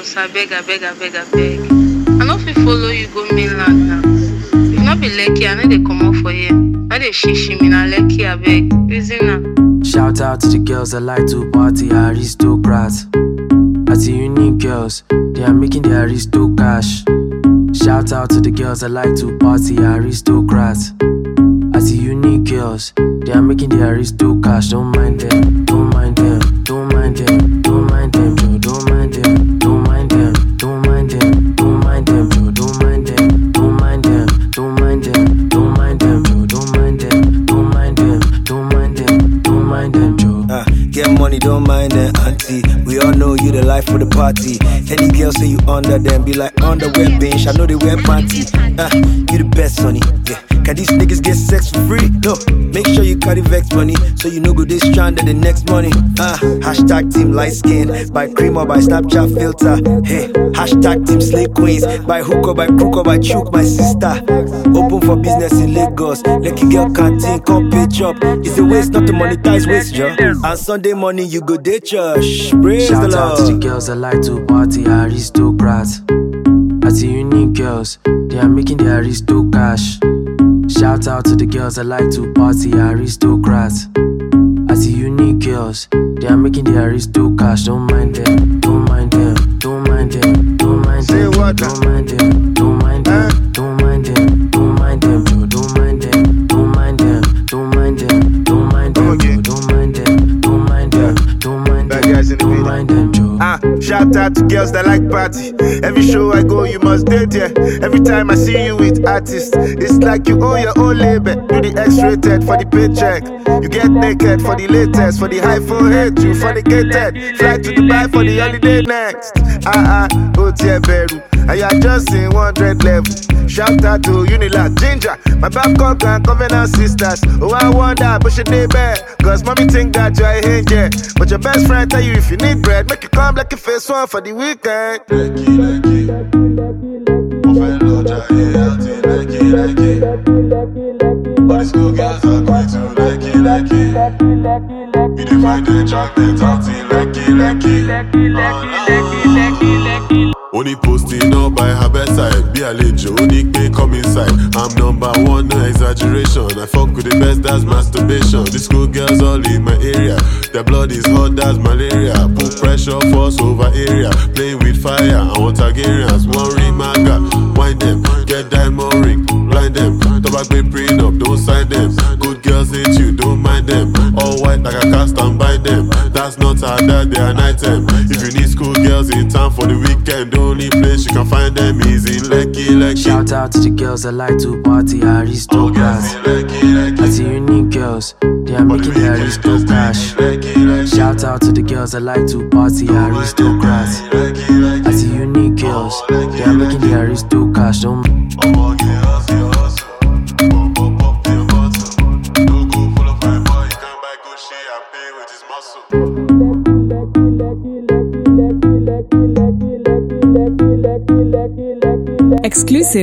girls, I beg. I no fit follow you go mainland now. If not be lucky, I know they come out for here. Now they shishi me na lucky, I beg. Reason now. Shout out to the girls that like to party, aristocrats. As the unique girls, they are making the aristo cash. Shout out to the girls that like to party, aristocrats. As the unique girls, they are making the aristo cash. Don't mind them, don't mind them, don't mind them, don't mind them, bro. Don't mind them, don't mind them, don't mind them, don't mind them, bro. Don't mind them, don't mind them, don't mind them, don't mind them, bro. Don't mind them, don't mind them, don't mind them, don't mind them, bro. Get money, don't mind them, auntie. We all know you the life for the party. Any girl say you under them, be like underwear bench. I know they wear panty. You the best, honey. Yeah. Can these niggas get sex for free? No. Make sure you carry vex money, so you know go this stranded the next money. Hashtag team light skin, by cream or by Snapchat filter. Hey, hashtag team slay queens, by hook or by crook or by choke, my sister. Open for business in Lagos. Lucky girl canteen, come pay chop. It's a waste not to monetize waste, yo. And Sunday morning you go day church. Praise the Lord. Shout out to the girls that like to party, aristocrats. As the unique girls, they are making the aristo cash. Shout out to the girls that like to party, aristocrats. As the unique girls, they are making the aristo cash. Don't mind them, don't mind them, don't mind them, don't mind them, don't mind them, don't mind them, don't mind them, don't mind them, bro. Don't mind them, don't mind them, don't mind them, don't mind them, bro. Don't mind them, don't mind them, don't mind them, don't mind them, bro. Shout out to girls that like party. Every show I go, you must date, yeah. Every time I see you with artists, it's like you own your own label. Do the X-rated for the paycheck. You get naked for the latest, for the high forehead, you fornicated. Fly to Dubai for the holiday next. Otie Beru, and you are just in 100 level. Shout out to Unilag, Ginger, my Babcock and Covenant sisters. Oh, I wonder, but she dey bad. Cause mommy think that you're a angel. But your best friend tell you if you need bread, make you come like a face one for the weekend. Lucky. All these good girls are going to lucky. We define the track, they talk to lucky. Only posting up by her bedside. Be a lejo, only pay come inside. I'm number one, no exaggeration. I fuck with the best, that's masturbation. These school girls all in my area. Their blood is hot, that's malaria. Put pressure, force over area. Playing with fire, I want Targaryens. One ring, maga, wind them. Get diamond ring, blind them. Tobacco prenup, don't sign them. Good girls hate you, don't mind them. All white like a cast and buy them. That's not how that they are an item. If you need school girls in town for the weekend, the only place you can find them is in Lekki. Shout out to the girls that like to party, aristocrats. As the unique girls, they are making the aristo cash. Shout out to the girls that like to party, aristocrats. As the unique girls, they are making the aristo cash. Don't Exclusive